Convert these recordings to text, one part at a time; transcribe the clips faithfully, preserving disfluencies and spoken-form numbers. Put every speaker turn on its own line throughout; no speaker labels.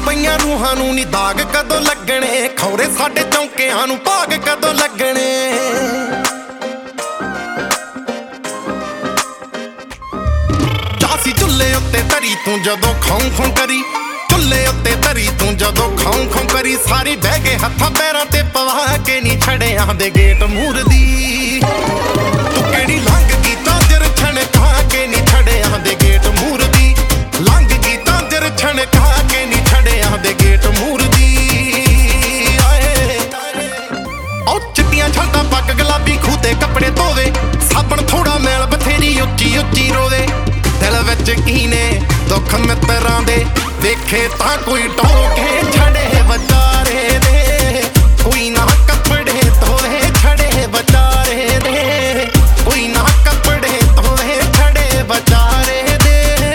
ਪਈਆਂ ਰੂਹਾਂ ਨੂੰ ਨੀ ਦਾਗ ਕਦੋਂ ਲੱਗਣੇ, ਖੌਰੇ ਸਾਡੇ ਚੌਂਕਿਆਂ ਨੂੰ ਭਾਗ ਕਦੋਂ ਲੱਗਣੇ। ਚਾਸੀ ਚੁੱਲ੍ਹੇ ਉੱਤੇ ਧਰੀ ਤੂੰ ਜਦੋਂ ਖਾਉਂ ਖਾਉਂ ਕਰੀ, ਚੁੱਲ੍ਹੇ ਉੱਤੇ ਧਰੀ ਤੂੰ ਜਦੋਂ ਖਾਉਂ ਖਾਉਂ ਕਰੀ, ਸਾਰੀ ਬਹਿ ਗਏ ਹੱਥਾਂ ਪੈਰਾਂ ਤੇ ਪਵਾ ਕੇ ਨੀ ਛੜਿਆਂ ਦੇ ਗੇਟ ਮੂਰਦੀ। ਤੂੰ ਕਿਹੜੀ ਲੰਘ ਗਈ ਤਾਂਜਰ ਛਣਕਾ ਕੇ ਨੀ ਛੜਿਆਂ ਦੇ ਗੇਟ ਮੂਰਦੀ, ਲੰਘ ਗਈ ਤਾਂਜਰ ਛਣਕਾ ਕੇ ਨੀ ਛੜਿਆਂ ਦੇ ਗੇਟ ਮੂਰਦੀ। ਆਏ ਉਹ ਚਿੱਟੀਆਂ ਛੱਡਾਂ ਪੱਗ ਗੁਲਾਬੀ ਖੂਹ ਤੇ ਕੱਪੜੇ ਧੋਵੇ, ਸਾਬਣ ਥੋੜਾ ਮੈਲ ਬਥੇਰੀ ਉੱਚੀ ਉੱਚੀ ਰੋਵੇ। ਦਿਲ ਵਿੱਚ ਕੀ ਨੇ ਦੁੱਖ ਮਿੱਤਰਾਂ ਦੇ, ਦੇਖੇ ਤਾਂ ਕੋਈ ਟੋਕੇ ਛੜੇ ਵਿਚਾਰੇ ਦੇ, ਕੋਈ ਨਾ ਕੱਪੜੇ ਧੋਵੇ ਛੜੇ ਵਿਚਾਰੇ ਦੇ, ਕੋਈ ਨਾ ਕੱਪੜੇ ਧੋਵੇ ਛੜੇ ਵਿਚਾਰੇ ਦੇ।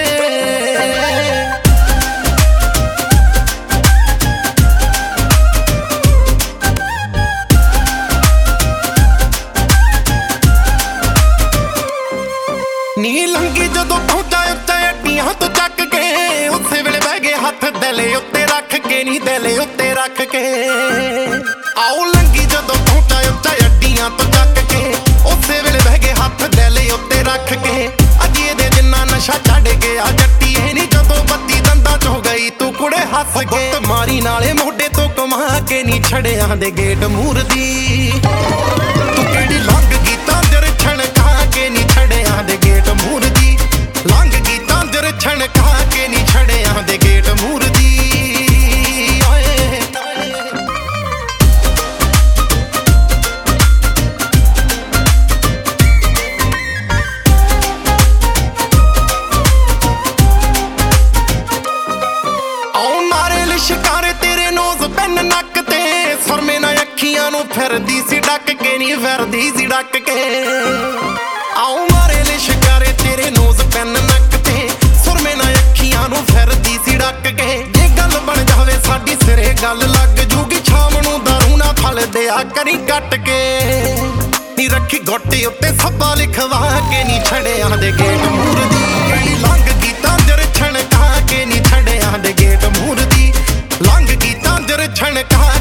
ਨੀ ਲੰਗੀ ਜਦੋਂ ਪਹੁੰਚਾ ਉੱਤੇ ਅੱਡੀਆਂ ਤੋਂ ਚੱਕ ਕੇ, ਉਸੇ ਵੇਲੇ ਬਹਿ ਗਏ ਹੱਥ ਦਿਲੇ ਉੱਤੇ ਰੱਖ ਕੇ, ਨੀ ਦਿਲੇ ਉੱਤੇ ਰੱਖ ਕੇ। ਆਓ ਲੰਗੀ ਜਦੋਂ ਪਹੁੰਚਾ ਉੱਤੇ ਅੱਡੀਆਂ ਤੋਂ ਚੱਕ ਕੇ, ਉਸੇ ਵੇਲੇ ਬਹਿ ਗਏ ਹੱਥ ਦਿਲੇ ਉੱਤੇ ਰੱਖ ਕੇ। ਅਜੇ ਦੇ ਜਿੰਨਾ ਨਸ਼ਾ ਛੱਡ ਗਿਆ ਜੱਟੀਏ ਨੀ, ਜਦੋਂ ਬੱਤੀ ਦੰਦਾਂ ਚੋਂ ਗਈ ਤੂੰ ਕੁੜੇ ਹੱਸ ਕੇ। ਮਾਰੀ ਨਾਲੇ ਮੋਢੇ ਤੋਂ ਕਮਾ ਕੇ ਨੀ ਛੜਿਆਂ ਦੇ ਗੇਟ ਮੂਰਦੀ। ਤੂੰ ਕਿਹੜੀ ਲੰਘ ਗਈ ਤਾਂਜਰ ਛਣਕਾ ਕੇ ਨੀ ਛੜਿਆਂ ਦੇ ਗੇਟ ਮੂਰਦੀ, ਲੰਘ ਗਈ ਤਾਂਜਰ ਛਣਕਾ ਕੇ ਨੀ ਛੜਿਆਂ ਦੇ ਗੇਟ ਮੂਰਦੀ। ਆਏ ਆਉ ਮਾਰੇ ਲਿਸ਼ਕਾਰੇ ਤੇਰੇ ਨੋਜ਼ ਪੈਨ ਨੱਕ ਤੇ, ਸੁਰਮੇ ਨਾਲ ਅੱਖੀਆਂ ਨੂੰ ਫਿਰਦੀ ਸੀ ਡੱਕ ਕੇ, ਨੀ ਫਿਰਦੀ ਸੀ ਡੱਕ ਕੇ। ਆਉ ਮਾਰੇ ਲਿਸ਼ਕਾਰੇ ਤੇਰੇ ਨੋਜ਼ ਪੈਨ ਨੱਕ ਤੇ, ਸੁਰਮੇ ਨਾਲ ਅੱਖੀਆਂ ਨੂੰ ਫਿਰਦੀ ਸੀ ਡੱਕ ਕੇ। ਜੇ ਗੱਲ ਬਣ ਜਾਵੇ ਸਾਡੀ ਸਿਰੇ ਗੱਲ ਲੱਗ ਜੂਗੀ, ਸ਼ਾਮ ਨੂੰ ਦਾਰੂ ਨਾ ਫਲ ਦਿਆ ਕਰੀ ਕੱਟ ਕੇ। ਨੀ ਰੱਖੀ ਗੋਟੇ ਉੱਤੇ ਸੱਬਾ ਲਿਖਵਾ ਕੇ, ਨੀ ਛੜਿਆਂ ਦੇ ਗੇਟ ਮੂਰਦੀ। ਕਿਹੜੀ ਲੰਘ ਗਈ ਤਾਂਜਰ ਛਣਕਾ ਕੇ, ਨੀ ਛੜਿਆਂ ਦੇ ਗੇਟ ਮੂਰਦੀ, ਲੰਘ ਗਈ ਤਾਂਜਰ ਛਣਕਾ